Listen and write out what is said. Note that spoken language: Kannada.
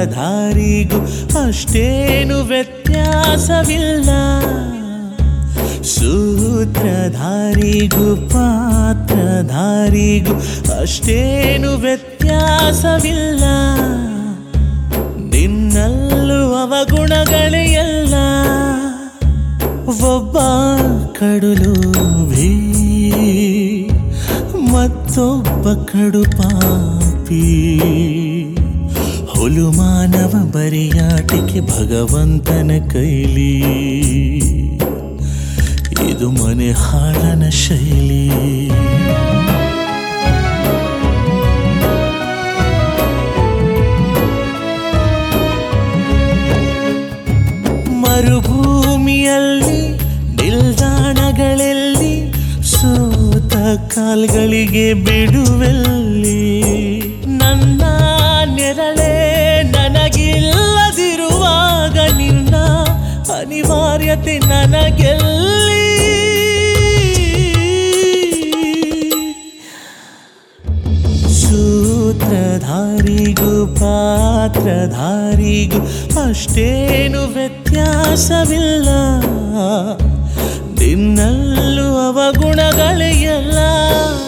ಸೂತ್ರಧಾರಿಗೂ ಅಷ್ಟೇನು ವ್ಯತ್ಯಾಸವಿಲ್ಲ. ಸೂತ್ರಧಾರಿಗೂ ಪಾತ್ರಧಾರಿಗೂ ಅಷ್ಟೇನು ವ್ಯತ್ಯಾಸವಿಲ್ಲ. ನಿನ್ನಲ್ಲೂ ಅವಗುಣಗಳೇ ಎಲ್ಲ. ಒಬ್ಬ ಕಡುಲು ಭೀ ಮತ್ತೊಬ್ಬ ಕಡು ಪಾಪಿ. ಹುಲು ಮಾನವ ಬರಿಯಾಟಿಕೆ ಭಗವಂತನ ಕೈಲಿ. ಇದು ಮನೆ ಹಾಳನ ಶೈಲಿ. ಮರುಭೂಮಿಯಲ್ಲಿ ನಿಲ್ದಾಣಗಳಲ್ಲಿ ಸೋತ ಕಾಲ್ಗಳಿಗೆ ಬಿಡುವೆಲ್ಲಿ. ನನ್ನ ನೆರಳೇ ನನಗಿಲ್ಲದಿರುವಾಗ ನಿನ್ನ ಅನಿವಾರ್ಯತೆ ನನಗೆಲ್ಲಿ. ಸೂತ್ರಧಾರಿಗೂ ಪಾತ್ರಧಾರಿಗೂ ಅಷ್ಟೇನು ವ್ಯತ್ಯಾಸವಿಲ್ಲ. ನಿನ್ನಲ್ಲೂ ಅವಗುಣಗಳೇ ಎಲ್ಲ.